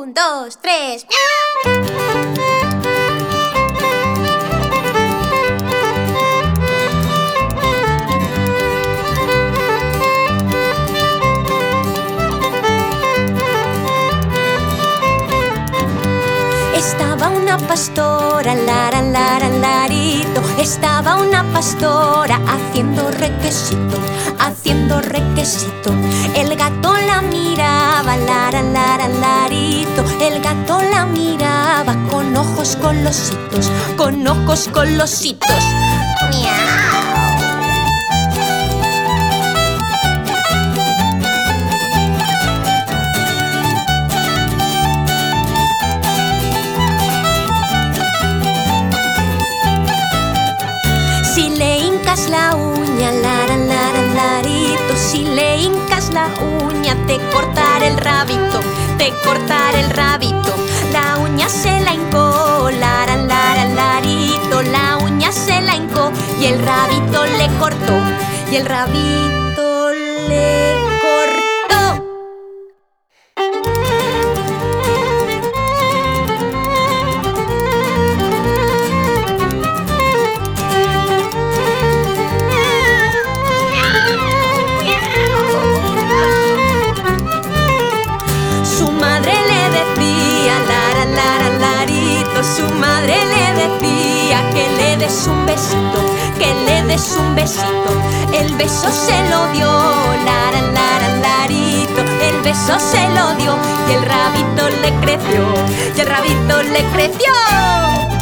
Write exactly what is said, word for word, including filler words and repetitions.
Un, dos, tres. Estaba una pastora, lara, lara, larito. Estaba una pastora haciendo requesito, haciendo requesito. El gato la miraba, lara, lara, larito. El gato la miraba con ojos colositos, con ojos colositos. ¡Miau! Si le hincas la uña, lara, lara, larito. Si le hincas la uña, te cortaré el rabito, te cortaré el rabito. La uña se la hincó, lara, lara, larito. La uña se la hincó y el rabito le cortó, y el rabito le cortó. Su madre le decía, lara, lara, larito. Su madre le decía que le des un besito, que le des un besito. El beso se lo dio, lara, lara, larito. El beso se lo dio y el rabito le creció, y el rabito le creció.